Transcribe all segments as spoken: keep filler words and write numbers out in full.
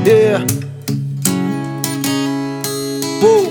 Yeah. Woo.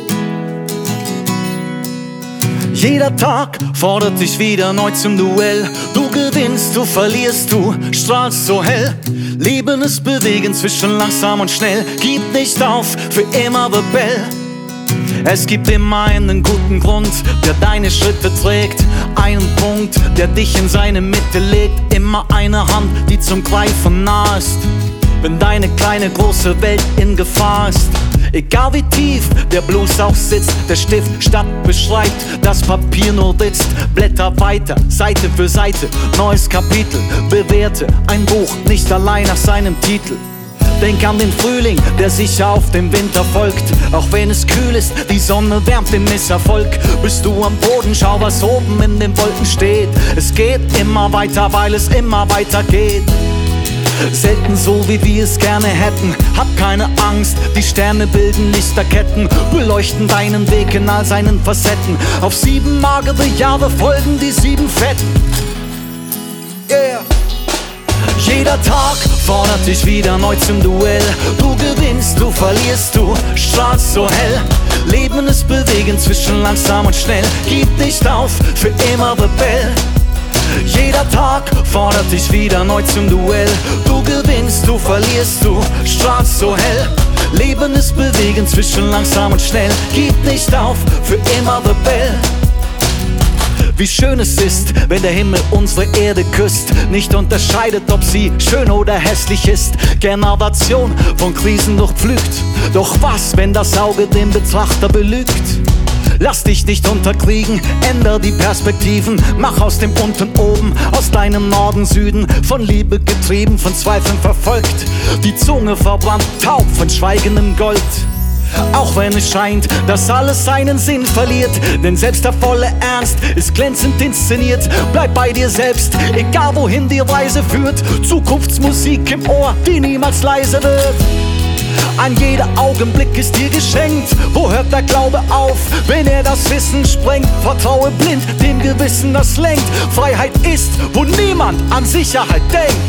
Jeder Tag fordert dich wieder neu zum Duell. Du gewinnst, du verlierst, du strahlst so hell. Leben ist Bewegen zwischen langsam und schnell. Gib nicht auf, für immer Rebell. Es gibt immer einen guten Grund, der deine Schritte trägt. Einen Punkt, der dich in seine Mitte legt. Immer eine Hand, die zum Greifen nah ist, wenn deine kleine große Welt in Gefahr ist. Egal wie tief der Blues auch sitzt, der Stift statt beschreibt, das Papier nur ritzt. Blätter weiter, Seite für Seite, neues Kapitel. Bewerte ein Buch nicht allein nach seinem Titel. Denk an den Frühling, der sicher auf den Winter folgt. Auch wenn es kühl ist, die Sonne wärmt den Misserfolg. Bist du am Boden, schau, was oben in den Wolken steht. Es geht immer weiter, weil es immer weiter geht. Selten so, wie wir es gerne hätten. Hab keine Angst, die Sterne bilden Lichterketten, beleuchten deinen Weg in all seinen Facetten. Auf sieben magere Jahre folgen die sieben fetten. Yeah. Jeder Tag fordert dich wieder neu zum Duell. Du gewinnst, du verlierst, du strahlst so hell. Leben ist Bewegen zwischen langsam und schnell. Gib nicht auf, für immer Rebell. Jeder Tag fordert dich wieder neu zum Duell. Du gewinnst, du verlierst, du strahlst so hell. Leben ist Bewegen zwischen langsam und schnell. Gib nicht auf, für immer Rebell. Wie schön es ist, wenn der Himmel unsere Erde küsst, nicht unterscheidet, ob sie schön oder hässlich ist. Generation von Krisen durchpflügt. Doch was, wenn das Auge den Betrachter belügt? Lass dich nicht unterkriegen, änder die Perspektiven. Mach aus dem Unten oben, aus deinem Norden Süden. Von Liebe getrieben, von Zweifeln verfolgt. Die Zunge verbrannt, taub von schweigendem Gold. Auch wenn es scheint, dass alles seinen Sinn verliert. Denn selbst der volle Ernst ist glänzend inszeniert. Bleib bei dir selbst, egal wohin die Reise führt. Zukunftsmusik im Ohr, die niemals leise wird. Ein jeder Augenblick ist dir geschenkt. Wo hört der Glaube auf, wenn er das Wissen sprengt? Vertraue blind dem Gewissen, das lenkt. Freiheit ist, wo niemand an Sicherheit denkt.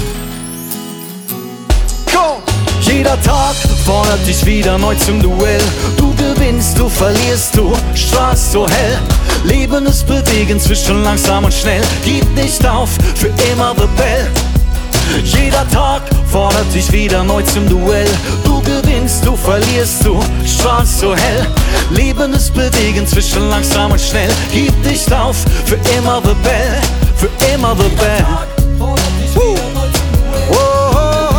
Go! Jeder Tag fordert dich wieder neu zum Duell. Du gewinnst, du verlierst, du strahlst so hell. Leben ist Bewegen zwischen langsam und schnell. Gib nicht auf, für immer Rebell. Jeder Tag fordert dich wieder neu zum Duell. Du gewinnst, du verlierst, du strahlst so hell. Leben ist Bewegen zwischen langsam und schnell. Gib nicht auf, für immer Rebell, für immer Rebell. Uh. Oh.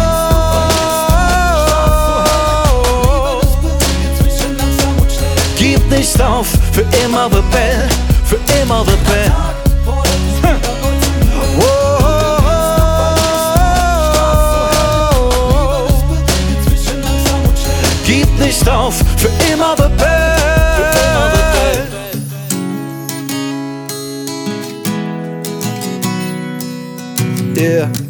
Gib nicht auf, für immer Rebell, für immer Rebell. Hm. Oh. Gib nicht auf, für immer Rebell. Yeah.